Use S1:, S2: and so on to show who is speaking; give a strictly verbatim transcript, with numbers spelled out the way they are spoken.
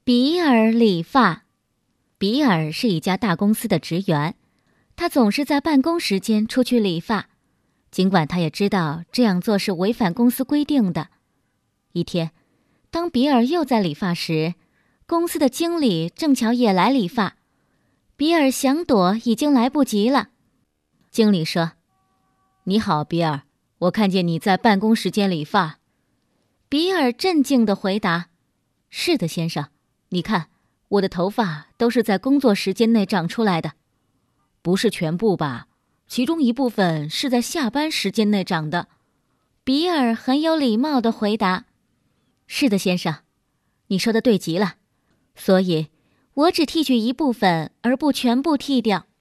S1: 比尔理发。比尔是一家大公司的职员，他总是在办公时间出去理发，尽管他也知道这样做是违反公司规定的。一天，当比尔又在理发时，公司的经理正巧也来理发。比尔想躲已经来不及了。经理说：“你好，比尔，我看见你在办公时间理发。”比尔镇静地回答：“是的，先生，你看，我的头发都是在工作时间内长出来的。”“不是全部吧？其中一部分是在下班时间内长的。”比尔很有礼貌地回答：“是的，先生，你说的对极了。所以，我只剃去一部分，而不全部剃掉。”